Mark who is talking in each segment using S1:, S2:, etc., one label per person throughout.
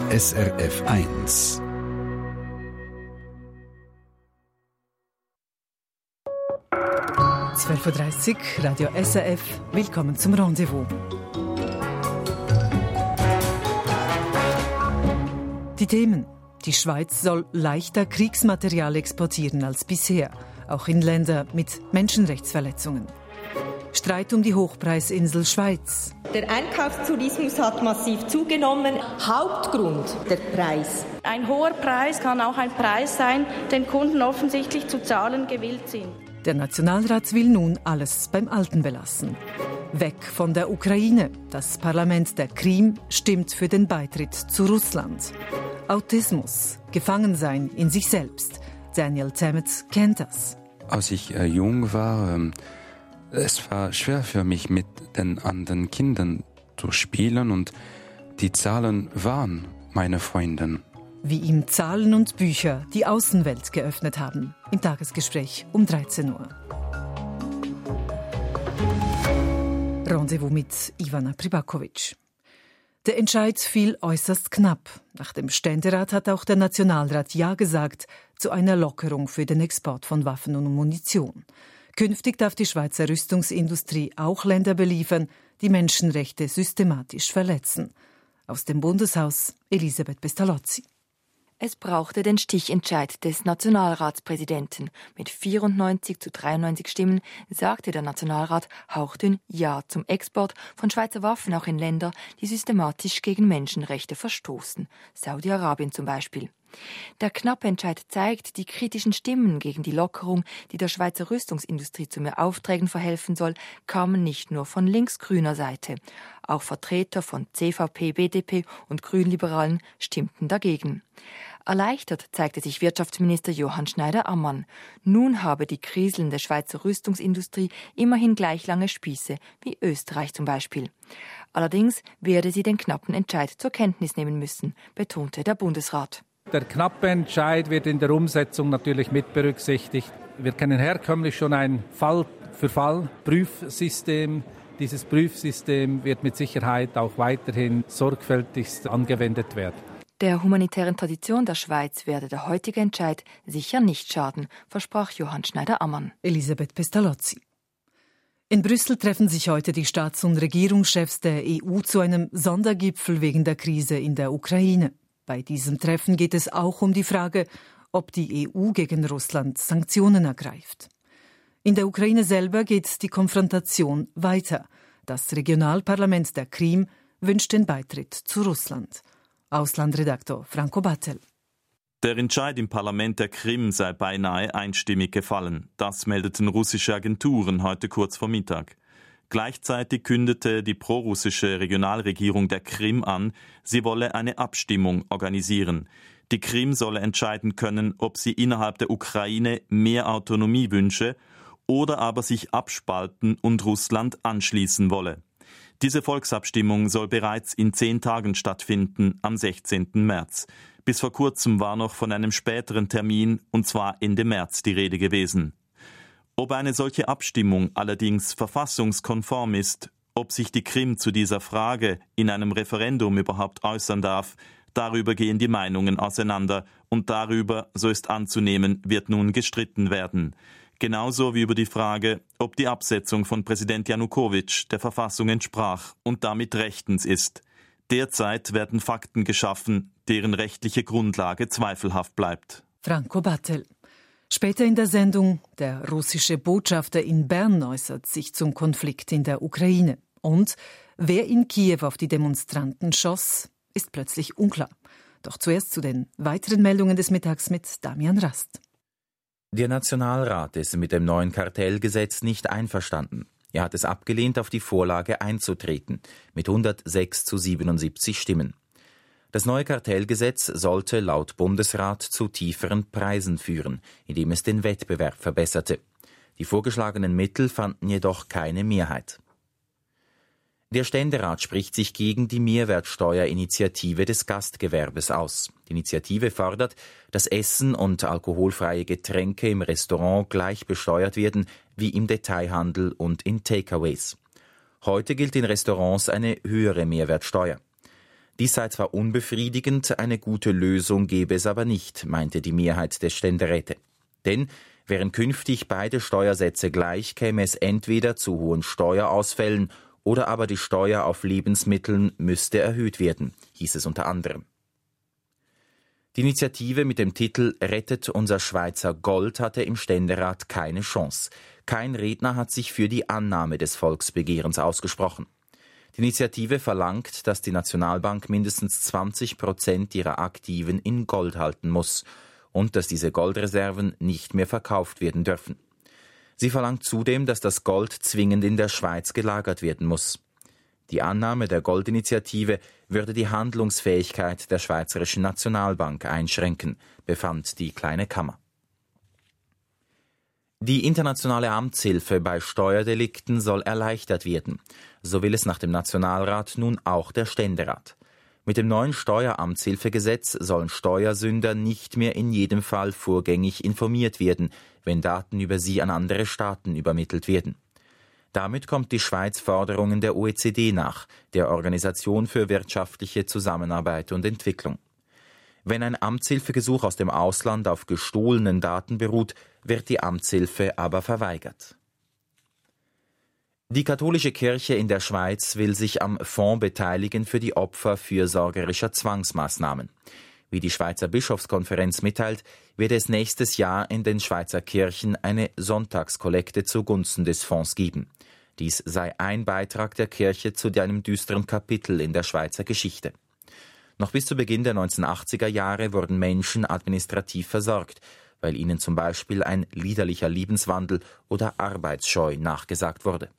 S1: SRF 1.
S2: (12:30 Uhr) Radio SRF. Willkommen zum Rendezvous. Die Themen. Die Schweiz soll leichter Kriegsmaterial exportieren als bisher, auch in Länder mit Menschenrechtsverletzungen. Streit um die Hochpreisinsel Schweiz.
S3: Der Einkaufstourismus hat massiv zugenommen. Hauptgrund der Preis.
S4: Ein hoher Preis kann auch ein Preis sein, den Kunden offensichtlich zu zahlen gewillt sind.
S2: Der Nationalrat will nun alles beim Alten belassen. Weg von der Ukraine. Das Parlament der Krim stimmt für den Beitritt zu Russland. Autismus, Gefangensein in sich selbst. Daniel Tammet kennt das.
S5: Als ich jung war, es war schwer für mich, mit den anderen Kindern zu spielen und die Zahlen waren meine Freunde.
S2: Wie ihm Zahlen und Bücher die Außenwelt geöffnet haben. Im Tagesgespräch um 13 Uhr. Rendezvous mit Ivana Pribakovic. Der Entscheid fiel äußerst knapp. Nach dem Ständerat hat auch der Nationalrat Ja gesagt zu einer Lockerung für den Export von Waffen und Munition. Künftig darf die Schweizer Rüstungsindustrie auch Länder beliefern, die Menschenrechte systematisch verletzen. Aus dem Bundeshaus Elisabeth Pestalozzi.
S6: Es brauchte den Stichentscheid des Nationalratspräsidenten. Mit 94:93 Stimmen sagte der Nationalrat hauchdünn Ja zum Export von Schweizer Waffen auch in Länder, die systematisch gegen Menschenrechte verstoßen. Saudi-Arabien zum Beispiel. Der knappe Entscheid zeigt, die kritischen Stimmen gegen die Lockerung, die der Schweizer Rüstungsindustrie zu mehr Aufträgen verhelfen soll, kamen nicht nur von linksgrüner Seite. Auch Vertreter von CVP, BDP und Grünliberalen stimmten dagegen. Erleichtert zeigte sich Wirtschaftsminister Johann Schneider-Ammann. Nun habe die kriselnde Schweizer Rüstungsindustrie immerhin gleich lange Spieße wie Österreich zum Beispiel. Allerdings werde sie den knappen Entscheid zur Kenntnis nehmen müssen, betonte der Bundesrat.
S7: Der knappe Entscheid wird in der Umsetzung natürlich mit berücksichtigt. Wir kennen herkömmlich schon ein Fall-für-Fall-Prüfsystem. Dieses Prüfsystem wird mit Sicherheit auch weiterhin sorgfältigst angewendet werden.
S6: Der humanitären Tradition der Schweiz werde der heutige Entscheid sicher nicht schaden, versprach Johann Schneider-Ammann.
S2: Elisabeth Pestalozzi. In Brüssel treffen sich heute die Staats- und Regierungschefs der EU zu einem Sondergipfel wegen der Krise in der Ukraine. Bei diesem Treffen geht es auch um die Frage, ob die EU gegen Russland Sanktionen ergreift. In der Ukraine selber geht die Konfrontation weiter. Das Regionalparlament der Krim wünscht den Beitritt zu Russland. Auslandredaktor Franco Battel.
S8: Der Entscheid im Parlament der Krim sei beinahe einstimmig gefallen. Das meldeten russische Agenturen heute kurz vor Mittag. Gleichzeitig kündete die prorussische Regionalregierung der Krim an, sie wolle eine Abstimmung organisieren. Die Krim solle entscheiden können, ob sie innerhalb der Ukraine mehr Autonomie wünsche oder aber sich abspalten und Russland anschließen wolle. Diese Volksabstimmung soll bereits in 10 Tagen stattfinden, am 16. März. Bis vor kurzem war noch von einem späteren Termin, und zwar Ende März, die Rede gewesen. Ob eine solche Abstimmung allerdings verfassungskonform ist, ob sich die Krim zu dieser Frage in einem Referendum überhaupt äußern darf, darüber gehen die Meinungen auseinander und darüber, so ist anzunehmen, wird nun gestritten werden. Genauso wie über die Frage, ob die Absetzung von Präsident Janukowitsch der Verfassung entsprach und damit rechtens ist. Derzeit werden Fakten geschaffen, deren rechtliche Grundlage zweifelhaft bleibt.
S2: Franco Battel. Später in der Sendung, der russische Botschafter in Bern äußert sich zum Konflikt in der Ukraine. Und wer in Kiew auf die Demonstranten schoss, ist plötzlich unklar. Doch zuerst zu den weiteren Meldungen des Mittags mit Damian Rast.
S9: Der Nationalrat ist mit dem neuen Kartellgesetz nicht einverstanden. Er hat es abgelehnt, auf die Vorlage einzutreten, mit 106:77 Stimmen. Das neue Kartellgesetz sollte laut Bundesrat zu tieferen Preisen führen, indem es den Wettbewerb verbesserte. Die vorgeschlagenen Mittel fanden jedoch keine Mehrheit. Der Ständerat spricht sich gegen die Mehrwertsteuerinitiative des Gastgewerbes aus. Die Initiative fordert, dass Essen und alkoholfreie Getränke im Restaurant gleich besteuert werden wie im Detailhandel und in Takeaways. Heute gilt in Restaurants eine höhere Mehrwertsteuer. Dies sei zwar unbefriedigend, eine gute Lösung gebe es aber nicht, meinte die Mehrheit der Ständeräte. Denn wären künftig beide Steuersätze gleich, käme es entweder zu hohen Steuerausfällen oder aber die Steuer auf Lebensmittel müsste erhöht werden, hieß es unter anderem. Die Initiative mit dem Titel »Rettet unser Schweizer Gold« hatte im Ständerat keine Chance. Kein Redner hat sich für die Annahme des Volksbegehrens ausgesprochen. Die Initiative verlangt, dass die Nationalbank mindestens 20% ihrer Aktiven in Gold halten muss und dass diese Goldreserven nicht mehr verkauft werden dürfen. Sie verlangt zudem, dass das Gold zwingend in der Schweiz gelagert werden muss. Die Annahme der Goldinitiative würde die Handlungsfähigkeit der Schweizerischen Nationalbank einschränken, befand die Kleine Kammer. Die internationale Amtshilfe bei Steuerdelikten soll erleichtert werden. So will es nach dem Nationalrat nun auch der Ständerat. Mit dem neuen Steueramtshilfegesetz sollen Steuersünder nicht mehr in jedem Fall vorgängig informiert werden, wenn Daten über sie an andere Staaten übermittelt werden. Damit kommt die Schweiz Forderungen der OECD nach, der Organisation für wirtschaftliche Zusammenarbeit und Entwicklung. Wenn ein Amtshilfegesuch aus dem Ausland auf gestohlenen Daten beruht, wird die Amtshilfe aber verweigert. Die katholische Kirche in der Schweiz will sich am Fonds beteiligen für die Opfer fürsorgerischer Zwangsmaßnahmen. Wie die Schweizer Bischofskonferenz mitteilt, wird es nächstes Jahr in den Schweizer Kirchen eine Sonntagskollekte zugunsten des Fonds geben. Dies sei ein Beitrag der Kirche zu einem düsteren Kapitel in der Schweizer Geschichte. Noch bis zu Beginn der 1980er Jahre wurden Menschen administrativ versorgt, weil ihnen zum Beispiel ein liederlicher Lebenswandel oder Arbeitsscheu nachgesagt wurde.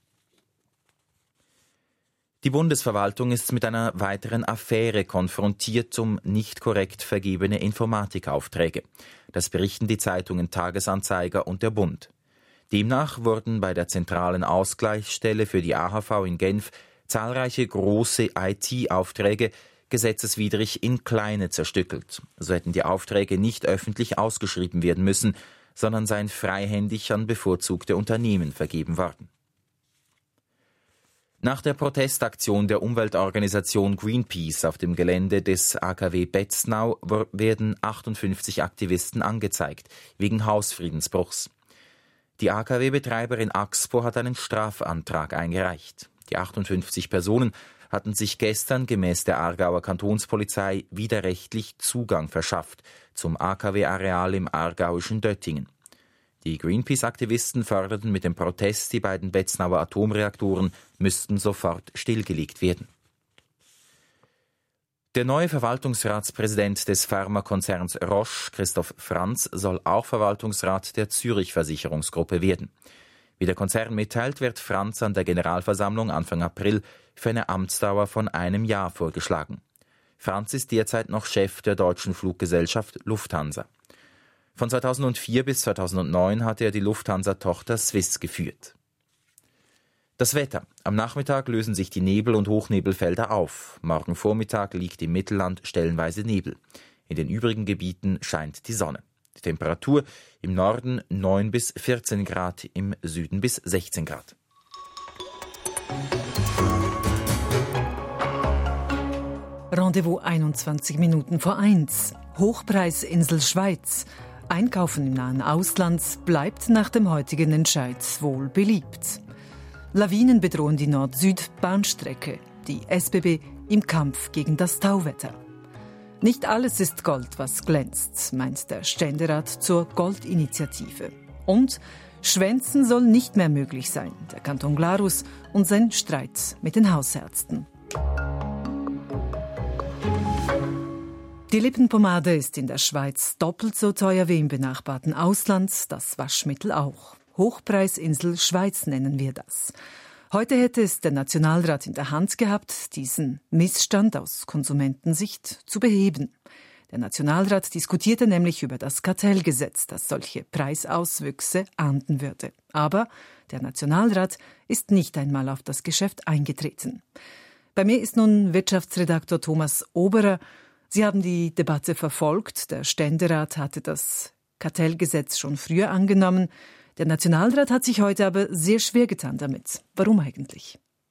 S9: Die Bundesverwaltung ist mit einer weiteren Affäre konfrontiert um nicht korrekt vergebene Informatikaufträge. Das berichten die Zeitungen Tagesanzeiger und der Bund. Demnach wurden bei der zentralen Ausgleichsstelle für die AHV in Genf zahlreiche große IT-Aufträge gesetzeswidrig in kleine zerstückelt. So hätten die Aufträge nicht öffentlich ausgeschrieben werden müssen, sondern seien freihändig an bevorzugte Unternehmen vergeben worden. Nach der Protestaktion der Umweltorganisation Greenpeace auf dem Gelände des AKW Betznau werden 58 Aktivisten angezeigt, wegen Hausfriedensbruchs. Die AKW-Betreiberin Axpo hat einen Strafantrag eingereicht. Die 58 Personen hatten sich gestern gemäß der Aargauer Kantonspolizei widerrechtlich Zugang verschafft zum AKW-Areal im aargauischen Döttingen. Die Greenpeace-Aktivisten forderten mit dem Protest, die beiden Betznauer Atomreaktoren müssten sofort stillgelegt werden. Der neue Verwaltungsratspräsident des Pharmakonzerns Roche, Christoph Franz, soll auch Verwaltungsrat der Zürich-Versicherungsgruppe werden. Wie der Konzern mitteilt, wird Franz an der Generalversammlung Anfang April für eine Amtsdauer von 1 Jahr vorgeschlagen. Franz ist derzeit noch Chef der deutschen Fluggesellschaft Lufthansa. Von 2004 bis 2009 hatte er die Lufthansa-Tochter Swiss geführt. Das Wetter. Am Nachmittag lösen sich die Nebel- und Hochnebelfelder auf. Morgen Vormittag liegt im Mittelland stellenweise Nebel. In den übrigen Gebieten scheint die Sonne. Die Temperatur im Norden 9 bis 14 Grad, im Süden bis 16 Grad.
S2: Rendezvous 21 Minuten vor 1. Hochpreisinsel Schweiz. Einkaufen im nahen Ausland bleibt nach dem heutigen Entscheid wohl beliebt. Lawinen bedrohen die Nord-Süd-Bahnstrecke. Die SBB im Kampf gegen das Tauwetter. Nicht alles ist Gold, was glänzt, meint der Ständerat zur Goldinitiative. Und Schwänzen soll nicht mehr möglich sein. Der Kanton Glarus und sein Streit mit den Hausärzten. Die Lippenpomade ist in der Schweiz doppelt so teuer wie im benachbarten Ausland, das Waschmittel auch. Hochpreisinsel Schweiz nennen wir das. Heute hätte es der Nationalrat in der Hand gehabt, diesen Missstand aus Konsumentensicht zu beheben. Der Nationalrat diskutierte nämlich über das Kartellgesetz, das solche Preisauswüchse ahnden würde. Aber der Nationalrat ist nicht einmal auf das Geschäft eingetreten. Bei mir ist nun Wirtschaftsredaktor Thomas Oberer. Sie haben die Debatte verfolgt. Der Ständerat hatte das Kartellgesetz schon früher angenommen. Der Nationalrat hat sich heute aber sehr schwer getan damit. Warum eigentlich?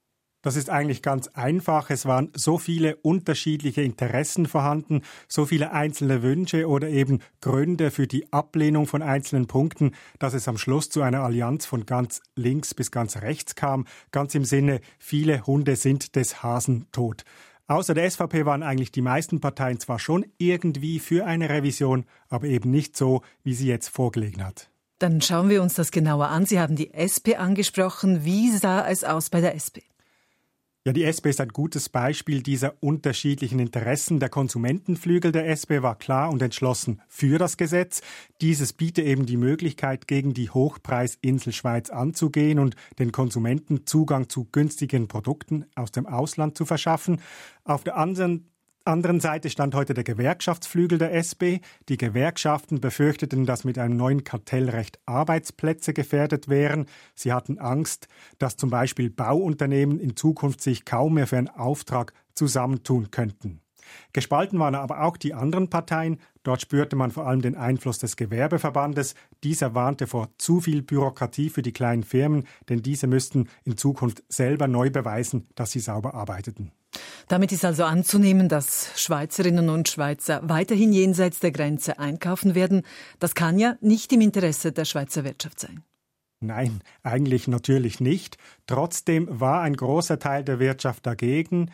S10: Das ist eigentlich ganz einfach. Es waren so viele unterschiedliche Interessen vorhanden, so viele einzelne Wünsche oder eben Gründe für die Ablehnung von einzelnen Punkten, dass es am Schluss zu einer Allianz von ganz links bis ganz rechts kam. Ganz im Sinne, viele Hunde sind des Hasen tot. Außer der SVP waren eigentlich die meisten Parteien zwar schon irgendwie für eine Revision, aber eben nicht so, wie sie jetzt vorgelegen hat.
S2: Dann schauen wir uns das genauer an. Sie haben die SP angesprochen. Wie sah es aus bei der SP?
S10: Ja, die SP ist ein gutes Beispiel dieser unterschiedlichen Interessen. Der Konsumentenflügel der SP war klar und entschlossen für das Gesetz. Dieses bietet eben die Möglichkeit, gegen die Hochpreisinsel Schweiz anzugehen und den Konsumenten Zugang zu günstigen Produkten aus dem Ausland zu verschaffen. Auf der anderen Seite stand heute der Gewerkschaftsflügel der SP. Die Gewerkschaften befürchteten, dass mit einem neuen Kartellrecht Arbeitsplätze gefährdet wären. Sie hatten Angst, dass zum Beispiel Bauunternehmen in Zukunft sich kaum mehr für einen Auftrag zusammentun könnten. Gespalten waren aber auch die anderen Parteien. Dort spürte man vor allem den Einfluss des Gewerbeverbandes. Dieser warnte vor zu viel Bürokratie für die kleinen Firmen, denn diese müssten in Zukunft selber neu beweisen, dass sie sauber arbeiteten.
S2: Damit ist also anzunehmen, dass Schweizerinnen und Schweizer weiterhin jenseits der Grenze einkaufen werden. Das kann ja nicht im Interesse der Schweizer Wirtschaft sein.
S10: Nein, eigentlich natürlich nicht. Trotzdem war ein großer Teil der Wirtschaft dagegen.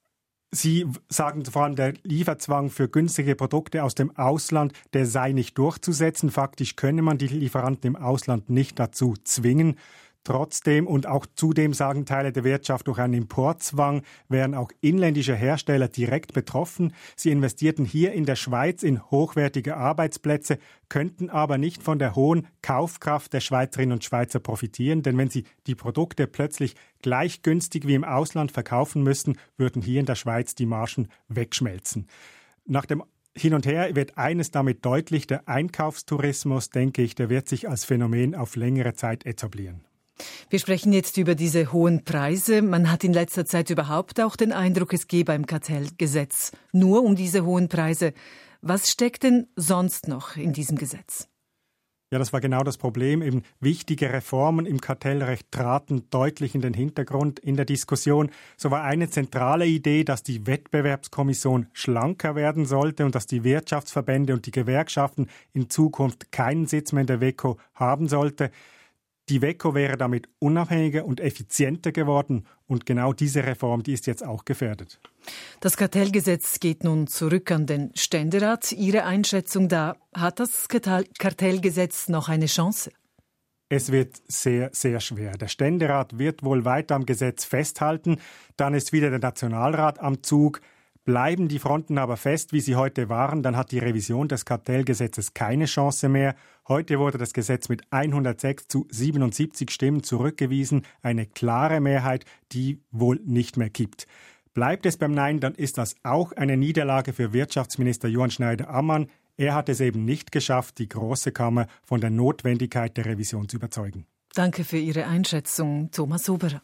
S10: Sie sagen vor allem, der Lieferzwang für günstige Produkte aus dem Ausland, der sei nicht durchzusetzen. Faktisch könne man die Lieferanten im Ausland nicht dazu zwingen. Trotzdem und auch zudem sagen Teile der Wirtschaft, durch einen Importzwang wären auch inländische Hersteller direkt betroffen. Sie investierten hier in der Schweiz in hochwertige Arbeitsplätze, könnten aber nicht von der hohen Kaufkraft der Schweizerinnen und Schweizer profitieren, denn wenn sie die Produkte plötzlich gleich günstig wie im Ausland verkaufen müssten, würden hier in der Schweiz die Margen wegschmelzen. Nach dem Hin und Her wird eines damit deutlich: Der Einkaufstourismus, denke ich, der wird sich als Phänomen auf längere Zeit etablieren.
S2: Wir sprechen jetzt über diese hohen Preise. Man hat in letzter Zeit überhaupt auch den Eindruck, es gehe beim Kartellgesetz nur um diese hohen Preise. Was steckt denn sonst noch in diesem Gesetz?
S10: Ja, das war genau das Problem. Eben wichtige Reformen im Kartellrecht traten deutlich in den Hintergrund in der Diskussion. So war eine zentrale Idee, dass die Wettbewerbskommission schlanker werden sollte und dass die Wirtschaftsverbände und die Gewerkschaften in Zukunft keinen Sitz mehr in der WEKO haben sollte. Die WEKO wäre damit unabhängiger und effizienter geworden und genau diese Reform, die ist jetzt auch gefährdet.
S2: Das Kartellgesetz geht nun zurück an den Ständerat. Ihre Einschätzung da, hat das Kartellgesetz noch eine Chance?
S10: Es wird sehr, sehr schwer. Der Ständerat wird wohl weiter am Gesetz festhalten. Dann ist wieder der Nationalrat am Zug. Bleiben die Fronten aber fest, wie sie heute waren, dann hat die Revision des Kartellgesetzes keine Chance mehr. Heute wurde das Gesetz mit 106 zu 77 Stimmen zurückgewiesen. Eine klare Mehrheit, die wohl nicht mehr kippt. Bleibt es beim Nein, dann ist das auch eine Niederlage für Wirtschaftsminister Johann Schneider-Ammann. Er hat es eben nicht geschafft, die Grosse Kammer von der Notwendigkeit der Revision zu überzeugen.
S2: Danke für Ihre Einschätzung, Thomas Oberer.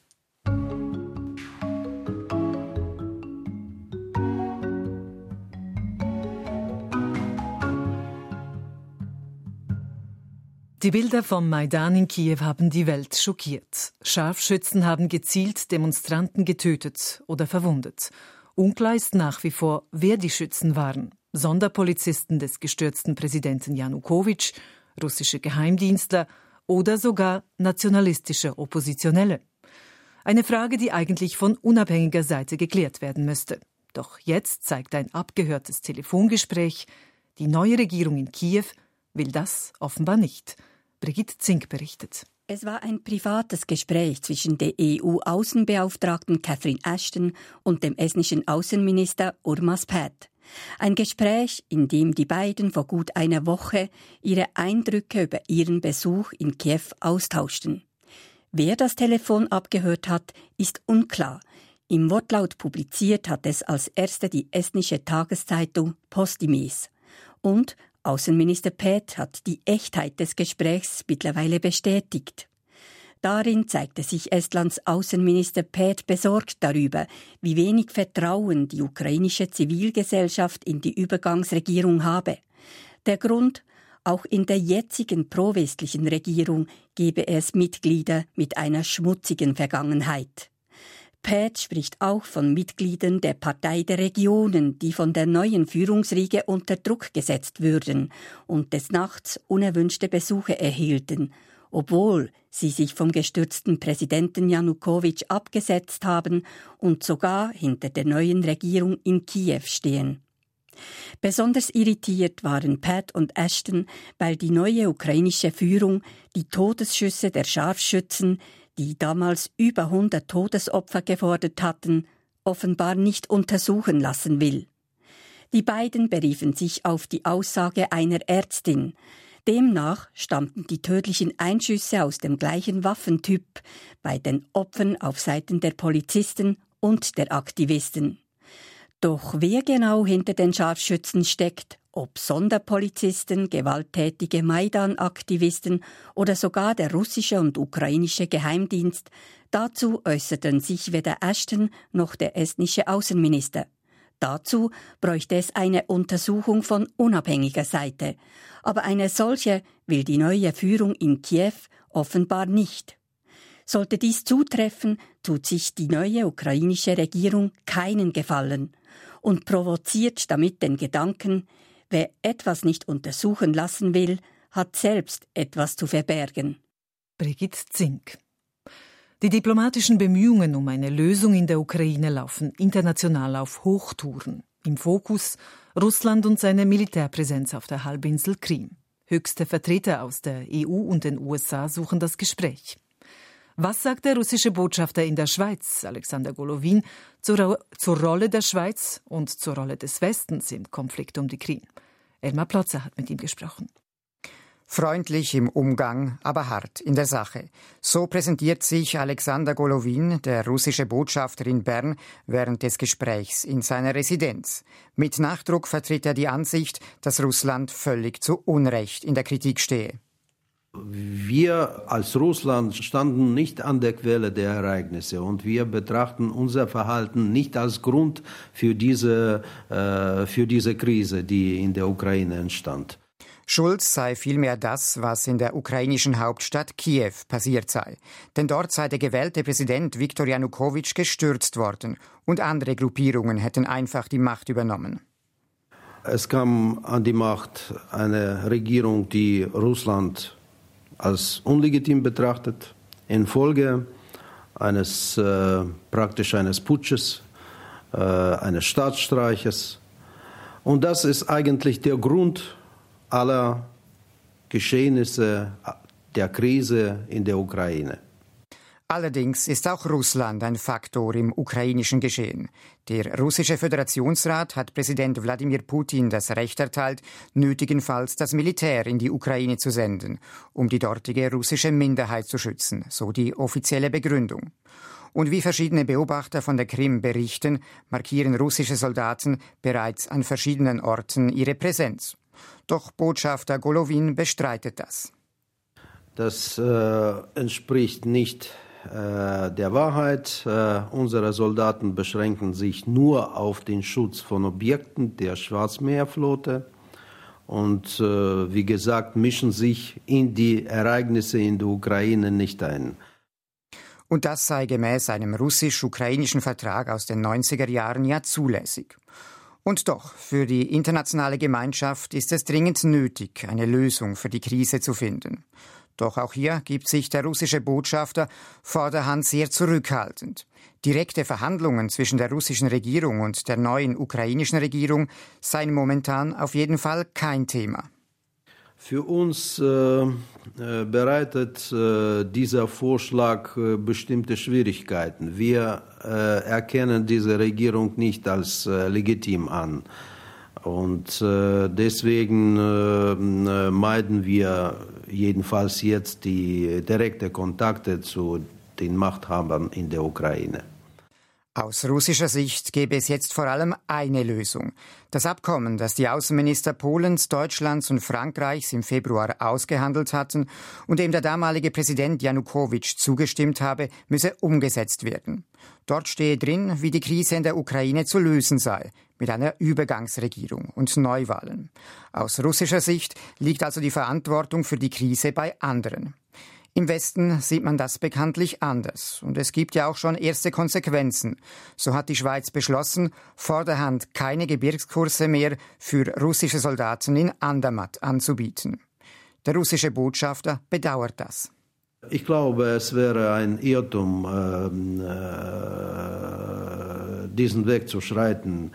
S2: Die Bilder vom Maidan in Kiew haben die Welt schockiert. Scharfschützen haben gezielt Demonstranten getötet oder verwundet. Unklar ist nach wie vor, wer die Schützen waren. Sonderpolizisten des gestürzten Präsidenten Janukowitsch, russische Geheimdienstler oder sogar nationalistische Oppositionelle. Eine Frage, die eigentlich von unabhängiger Seite geklärt werden müsste. Doch jetzt zeigt ein abgehörtes Telefongespräch, die neue Regierung in Kiew will das offenbar nicht. Brigitte Zink berichtet.
S11: Es war ein privates Gespräch zwischen der EU-Außenbeauftragten Catherine Ashton und dem estnischen Außenminister Urmas Paet. Ein Gespräch, in dem die beiden vor gut einer Woche ihre Eindrücke über ihren Besuch in Kiew austauschten. Wer das Telefon abgehört hat, ist unklar. Im Wortlaut publiziert hat es als erste die estnische Tageszeitung Postimees. Und Außenminister Paet hat die Echtheit des Gesprächs mittlerweile bestätigt. Darin zeigte sich Estlands Außenminister Paet besorgt darüber, wie wenig Vertrauen die ukrainische Zivilgesellschaft in die Übergangsregierung habe. Der Grund: Auch in der jetzigen pro-westlichen Regierung gebe es Mitglieder mit einer schmutzigen Vergangenheit. Päht spricht auch von Mitgliedern der Partei der Regionen, die von der neuen Führungsriege unter Druck gesetzt würden und des Nachts unerwünschte Besuche erhielten, obwohl sie sich vom gestürzten Präsidenten Janukowitsch abgesetzt haben und sogar hinter der neuen Regierung in Kiew stehen. Besonders irritiert waren Päht und Ashton, weil die neue ukrainische Führung die Todesschüsse der Scharfschützen, die damals über 100 Todesopfer gefordert hatten, offenbar nicht untersuchen lassen will. Die beiden beriefen sich auf die Aussage einer Ärztin. Demnach stammten die tödlichen Einschüsse aus dem gleichen Waffentyp bei den Opfern auf Seiten der Polizisten und der Aktivisten. Doch wer genau hinter den Scharfschützen steckt, ob Sonderpolizisten, gewalttätige Maidan-Aktivisten oder sogar der russische und ukrainische Geheimdienst, dazu äußerten sich weder Ashton noch der estnische Außenminister. Dazu bräuchte es eine Untersuchung von unabhängiger Seite. Aber eine solche will die neue Führung in Kiew offenbar nicht. Sollte dies zutreffen, tut sich die neue ukrainische Regierung keinen Gefallen und provoziert damit den Gedanken, wer etwas nicht untersuchen lassen will, hat selbst etwas zu verbergen.
S2: Brigitte Zink. Die diplomatischen Bemühungen um eine Lösung in der Ukraine laufen international auf Hochtouren. Im Fokus Russland und seine Militärpräsenz auf der Halbinsel Krim. Höchste Vertreter aus der EU und den USA suchen das Gespräch. Was sagt der russische Botschafter in der Schweiz, Alexander Golovin, zur Rolle der Schweiz und zur Rolle des Westens im Konflikt um die Krim? Elmar Plotzer hat mit ihm gesprochen.
S12: Freundlich im Umgang, aber hart in der Sache. So präsentiert sich Alexander Golovin, der russische Botschafter in Bern, während des Gesprächs in seiner Residenz. Mit Nachdruck vertritt er die Ansicht, dass Russland völlig zu Unrecht in der Kritik stehe.
S13: Wir als Russland standen nicht an der Quelle der Ereignisse und wir betrachten unser Verhalten nicht als Grund für diese Krise, die in der Ukraine entstand.
S12: Schuld sei vielmehr das, was in der ukrainischen Hauptstadt Kiew passiert sei. Denn dort sei der gewählte Präsident Viktor Janukowitsch gestürzt worden und andere Gruppierungen hätten einfach die Macht übernommen.
S13: Es kam an die Macht eine Regierung, die Russland als unlegitim betrachtet, infolge eines Putsches, eines Staatsstreiches. Und das ist eigentlich der Grund aller Geschehnisse der Krise in der Ukraine.
S12: Allerdings ist auch Russland ein Faktor im ukrainischen Geschehen. Der russische Föderationsrat hat Präsident Wladimir Putin das Recht erteilt, nötigenfalls das Militär in die Ukraine zu senden, um die dortige russische Minderheit zu schützen, so die offizielle Begründung. Und wie verschiedene Beobachter von der Krim berichten, markieren russische Soldaten bereits an verschiedenen Orten ihre Präsenz. Doch Botschafter Golovin bestreitet das.
S13: Das entspricht nicht der Wahrheit. Unsere Soldaten beschränken sich nur auf den Schutz von Objekten der Schwarzmeerflotte und wie gesagt, mischen sich in die Ereignisse in der Ukraine nicht ein.
S12: Und das sei gemäß einem russisch-ukrainischen Vertrag aus den 90er Jahren ja zulässig. Und doch, für die internationale Gemeinschaft ist es dringend nötig, eine Lösung für die Krise zu finden. Doch auch hier gibt sich der russische Botschafter vorderhand sehr zurückhaltend. Direkte Verhandlungen zwischen der russischen Regierung und der neuen ukrainischen Regierung seien momentan auf jeden Fall kein Thema.
S13: Für uns bereitet dieser Vorschlag bestimmte Schwierigkeiten. Wir erkennen diese Regierung nicht als legitim an. Und deswegen meiden wir jedenfalls jetzt die direkten Kontakte zu den Machthabern in der Ukraine.
S12: Aus russischer Sicht gäbe es jetzt vor allem eine Lösung. Das Abkommen, das die Außenminister Polens, Deutschlands und Frankreichs im Februar ausgehandelt hatten und dem der damalige Präsident Janukowitsch zugestimmt habe, müsse umgesetzt werden. Dort stehe drin, wie die Krise in der Ukraine zu lösen sei, mit einer Übergangsregierung und Neuwahlen. Aus russischer Sicht liegt also die Verantwortung für die Krise bei anderen. Im Westen sieht man das bekanntlich anders. Und es gibt ja auch schon erste Konsequenzen. So hat die Schweiz beschlossen, vorderhand keine Gebirgskurse mehr für russische Soldaten in Andermatt anzubieten. Der russische Botschafter bedauert das.
S13: Ich glaube, es wäre ein Irrtum, diesen Weg zu schreiten.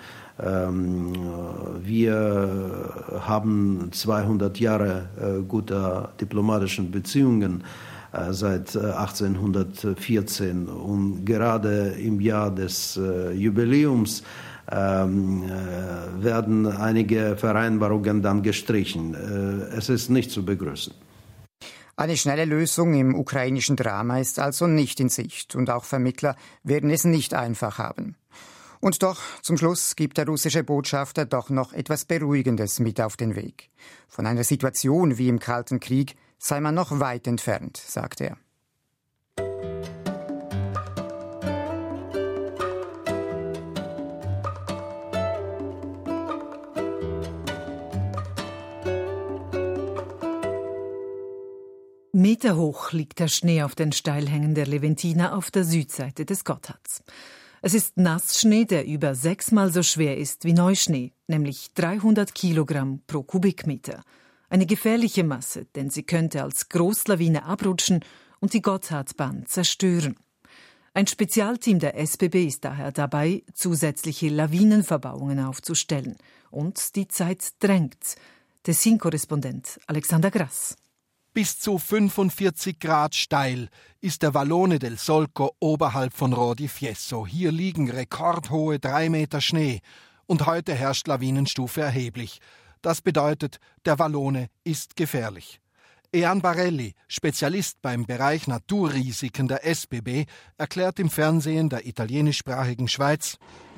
S13: Wir haben 200 Jahre guter diplomatischen Beziehungen seit 1814 und gerade im Jahr des Jubiläums werden einige Vereinbarungen dann gestrichen. Es ist nicht zu begrüßen.
S12: Eine schnelle Lösung im ukrainischen Drama ist also nicht in Sicht und auch Vermittler werden es nicht einfach haben. Und doch, zum Schluss gibt der russische Botschafter doch noch etwas Beruhigendes mit auf den Weg. Von einer Situation wie im Kalten Krieg sei man noch weit entfernt, sagt er.
S2: Meterhoch liegt der Schnee auf den Steilhängen der Leventina auf der Südseite des Gotthards. Es ist Nassschnee, der über 6-mal so schwer ist wie Neuschnee, nämlich 300 Kilogramm pro Kubikmeter. Eine gefährliche Masse, denn sie könnte als Großlawine abrutschen und die Gotthardbahn zerstören. Ein Spezialteam der SBB ist daher dabei, zusätzliche Lawinenverbauungen aufzustellen. Und die Zeit drängt. Tessin-Korrespondent Alexander Grass.
S14: Bis zu 45 Grad steil ist der Vallone del Solco oberhalb von Rodi Fiesso. Hier liegen rekordhohe 3 Meter Schnee und heute herrscht Lawinenstufe erheblich. Das bedeutet, der Vallone ist gefährlich. Ean Barelli, Spezialist beim Bereich Naturrisiken der SBB, erklärt im Fernsehen der italienischsprachigen Schweiz: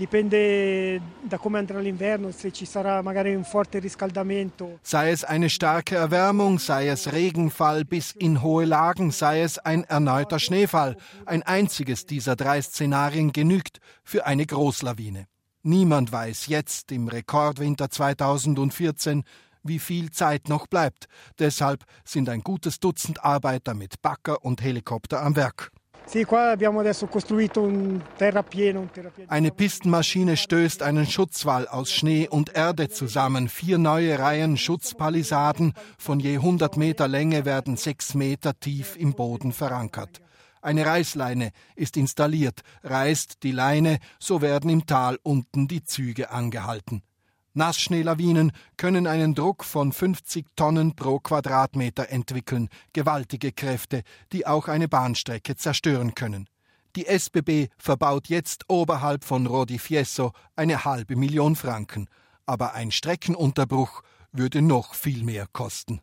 S14: Sei es eine starke Erwärmung, sei es Regenfall bis in hohe Lagen, sei es ein erneuter Schneefall. Ein einziges dieser 3 Szenarien genügt für eine Großlawine. Niemand weiß jetzt im Rekordwinter 2014, wie viel Zeit noch bleibt. Deshalb sind ein gutes Dutzend Arbeiter mit Bagger und Helikopter am Werk. Eine Pistenmaschine stößt einen Schutzwall aus Schnee und Erde zusammen. 4 neue Reihen Schutzpalisaden von je 100 Meter Länge werden 6 Meter tief im Boden verankert. Eine Reißleine ist installiert. Reißt die Leine, so werden im Tal unten die Züge angehalten. Nassschneelawinen können einen Druck von 50 Tonnen pro Quadratmeter entwickeln, gewaltige Kräfte, die auch eine Bahnstrecke zerstören können. Die SBB verbaut jetzt oberhalb von Rodi Fiesso eine 500.000 Franken. Aber ein Streckenunterbruch würde noch viel mehr kosten.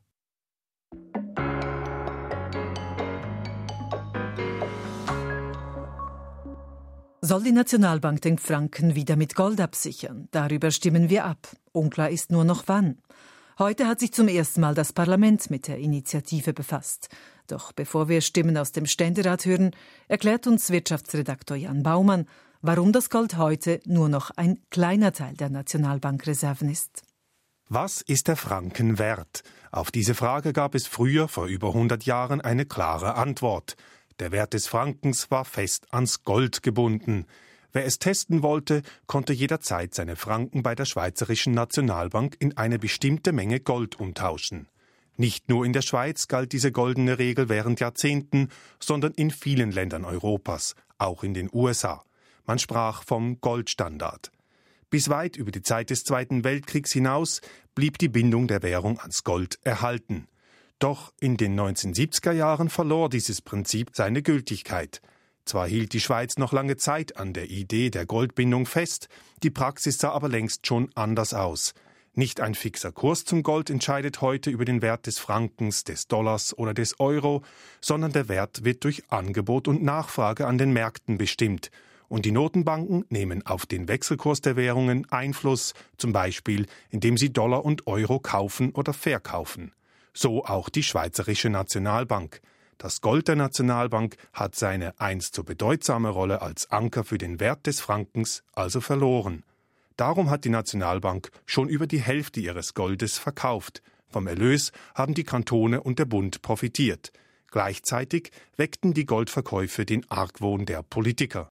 S2: Soll die Nationalbank den Franken wieder mit Gold absichern? Darüber stimmen wir ab. Unklar ist nur noch wann. Heute hat sich zum ersten Mal das Parlament mit der Initiative befasst. Doch bevor wir Stimmen aus dem Ständerat hören, erklärt uns Wirtschaftsredaktor Jan Baumann, warum das Gold heute nur noch ein kleiner Teil der Nationalbankreserven ist.
S15: Was ist der Franken wert? Auf diese Frage gab es früher, vor über 100 Jahren, eine klare Antwort. Der Wert des Frankens war fest ans Gold gebunden. Wer es testen wollte, konnte jederzeit seine Franken bei der Schweizerischen Nationalbank in eine bestimmte Menge Gold umtauschen. Nicht nur in der Schweiz galt diese goldene Regel während Jahrzehnten, sondern in vielen Ländern Europas, auch in den USA. Man sprach vom Goldstandard. Bis weit über die Zeit des Zweiten Weltkriegs hinaus blieb die Bindung der Währung ans Gold erhalten. Doch in den 1970er Jahren verlor dieses Prinzip seine Gültigkeit. Zwar hielt die Schweiz noch lange Zeit an der Idee der Goldbindung fest, die Praxis sah aber längst schon anders aus. Nicht ein fixer Kurs zum Gold entscheidet heute über den Wert des Frankens, des Dollars oder des Euro, sondern der Wert wird durch Angebot und Nachfrage an den Märkten bestimmt. Und die Notenbanken nehmen auf den Wechselkurs der Währungen Einfluss, zum Beispiel indem sie Dollar und Euro kaufen oder verkaufen. So auch die Schweizerische Nationalbank. Das Gold der Nationalbank hat seine einst so bedeutsame Rolle als Anker für den Wert des Frankens also verloren. Darum hat die Nationalbank schon über die Hälfte ihres Goldes verkauft. Vom Erlös haben die Kantone und der Bund profitiert. Gleichzeitig weckten die Goldverkäufe den Argwohn der Politiker.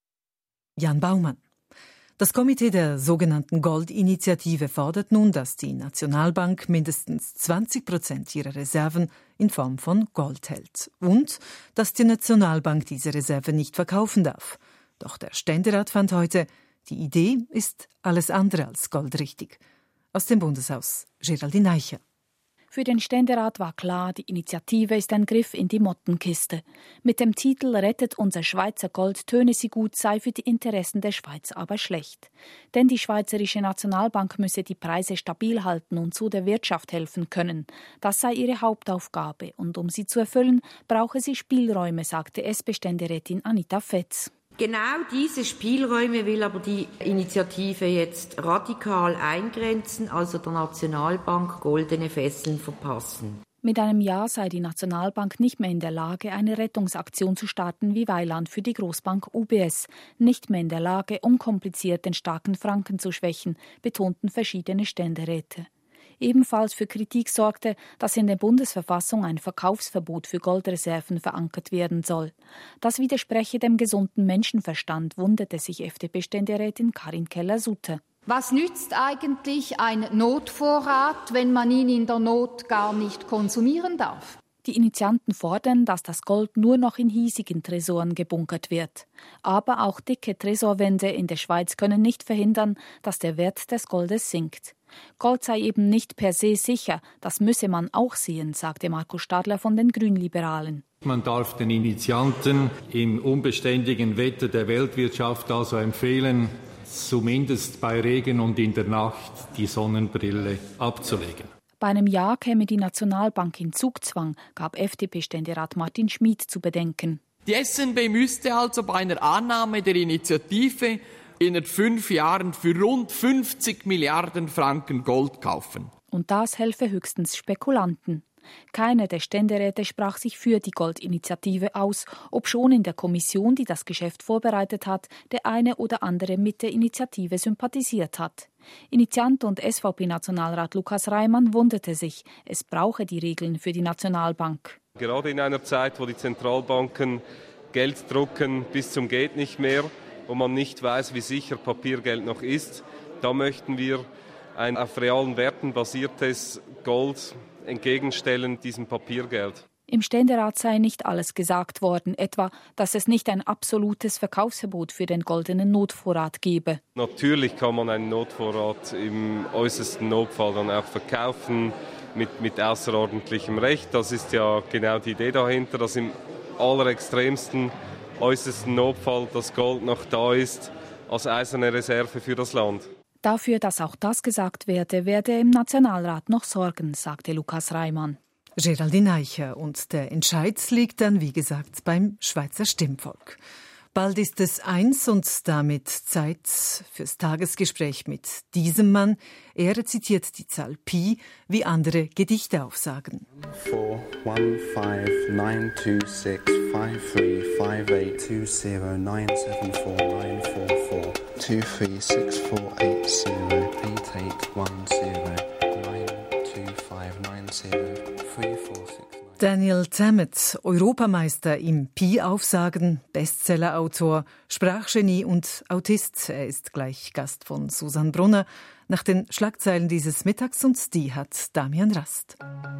S2: Jan Baumann. Das Komitee der sogenannten Goldinitiative fordert nun, dass die Nationalbank mindestens 20% ihrer Reserven in Form von Gold hält und dass die Nationalbank diese Reserve nicht verkaufen darf. Doch der Ständerat fand heute, die Idee ist alles andere als goldrichtig. Aus dem Bundeshaus, Geraldine Eicher.
S16: Für den Ständerat war klar, die Initiative ist ein Griff in die Mottenkiste. Mit dem Titel »Rettet unser Schweizer Gold« töne sie gut, sei für die Interessen der Schweiz aber schlecht. Denn die Schweizerische Nationalbank müsse die Preise stabil halten und so der Wirtschaft helfen können. Das sei ihre Hauptaufgabe und um sie zu erfüllen, brauche sie Spielräume, sagte SP-Ständerätin Anita Fetz.
S17: Genau diese Spielräume will aber die Initiative jetzt radikal eingrenzen, also der Nationalbank goldene Fesseln verpassen.
S16: Mit einem Ja sei die Nationalbank nicht mehr in der Lage, eine Rettungsaktion zu starten wie Weiland für die Großbank UBS, nicht mehr in der Lage, unkompliziert den starken Franken zu schwächen, betonten verschiedene Ständeräte. Ebenfalls für Kritik sorgte, dass in der Bundesverfassung ein Verkaufsverbot für Goldreserven verankert werden soll. Das widerspreche dem gesunden Menschenverstand, wunderte sich FDP-Ständerätin Karin Keller-Sutter.
S18: Was nützt eigentlich ein Notvorrat, wenn man ihn in der Not gar nicht konsumieren darf?
S16: Die Initianten fordern, dass das Gold nur noch in hiesigen Tresoren gebunkert wird. Aber auch dicke Tresorwände in der Schweiz können nicht verhindern, dass der Wert des Goldes sinkt. Gold sei eben nicht per se sicher, das müsse man auch sehen, sagte Markus Stadler von den Grünliberalen.
S19: Man darf den Initianten im unbeständigen Wetter der Weltwirtschaft also empfehlen, zumindest bei Regen und in der Nacht die Sonnenbrille abzulegen.
S16: Bei einem Ja käme die Nationalbank in Zugzwang, gab FDP-Ständerat Martin Schmid zu bedenken.
S20: Die SNB müsste also bei einer Annahme der Initiative in 5 Jahren für rund 50 Milliarden Franken Gold kaufen.
S16: Und das helfe höchstens Spekulanten. Keiner der Ständeräte sprach sich für die Goldinitiative aus, obschon in der Kommission, die das Geschäft vorbereitet hat, der eine oder andere mit der Initiative sympathisiert hat. Initiant und SVP-Nationalrat Lukas Reimann wunderte sich, es brauche die Regeln für die Nationalbank.
S21: Gerade in einer Zeit, wo die Zentralbanken Geld drucken bis zum geht nicht mehr, wo man nicht weiß, wie sicher Papiergeld noch ist, da möchten wir ein auf realen Werten basiertes Gold entgegenstellen diesem Papiergeld.
S16: Im Ständerat sei nicht alles gesagt worden, etwa, dass es nicht ein absolutes Verkaufsverbot für den goldenen Notvorrat gebe.
S21: Natürlich kann man einen Notvorrat im äußersten Notfall dann auch verkaufen mit außerordentlichem Recht. Das ist ja genau die Idee dahinter, dass im allerextremsten, äußersten Notfall das Gold noch da ist als eiserne Reserve für das Land.
S16: Dafür, dass auch das gesagt werde er im Nationalrat noch sorgen, sagte Lukas Reimann.
S2: Geraldine Eicher und der Entscheid liegt dann, wie gesagt, beim Schweizer Stimmvolk. Bald ist es 1 und damit Zeit fürs Tagesgespräch mit diesem Mann. Er rezitiert die Zahl Pi, wie andere Gedichte aufsagen.
S1: 4, 1, 5, 9, 2, 6, 5, 3, 5, 8, 2, 0, 9, 7, 4, 9, 4, 4, 2, 3, 6, 4, 8, 0, 8, 8, 1, 0, 9, 2, 5, 9, 0, 3, 4, 6.
S2: Daniel Tammet, Europameister im Pi-Aufsagen, Bestsellerautor, Sprachgenie und Autist. Er ist gleich Gast von Susanne Brunner. Nach den Schlagzeilen dieses Mittags und die hat Damian Rast.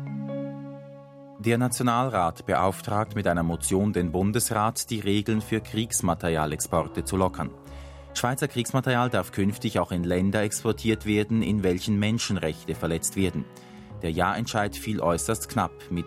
S9: Der Nationalrat beauftragt mit einer Motion den Bundesrat, die Regeln für Kriegsmaterialexporte zu lockern. Schweizer Kriegsmaterial darf künftig auch in Länder exportiert werden, in welchen Menschenrechte verletzt werden. Der Ja-Entscheid fiel äußerst knapp mit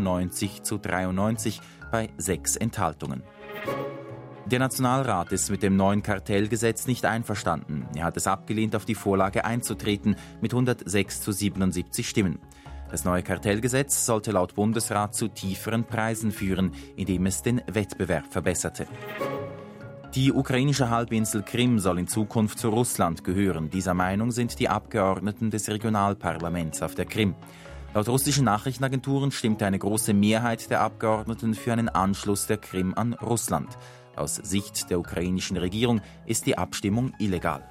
S9: 94:93 bei 6 Enthaltungen. Der Nationalrat ist mit dem neuen Kartellgesetz nicht einverstanden. Er hat es abgelehnt, auf die Vorlage einzutreten mit 106:77 Stimmen. Das neue Kartellgesetz sollte laut Bundesrat zu tieferen Preisen führen, indem es den Wettbewerb verbesserte. Die ukrainische Halbinsel Krim soll in Zukunft zu Russland gehören. Dieser Meinung sind die Abgeordneten des Regionalparlaments auf der Krim. Laut russischen Nachrichtenagenturen stimmte eine große Mehrheit der Abgeordneten für einen Anschluss der Krim an Russland. Aus Sicht der ukrainischen Regierung ist die Abstimmung illegal.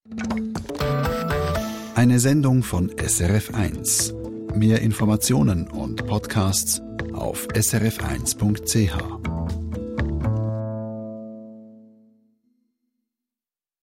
S3: Eine Sendung von SRF1. Mehr Informationen und Podcasts auf srf1.ch.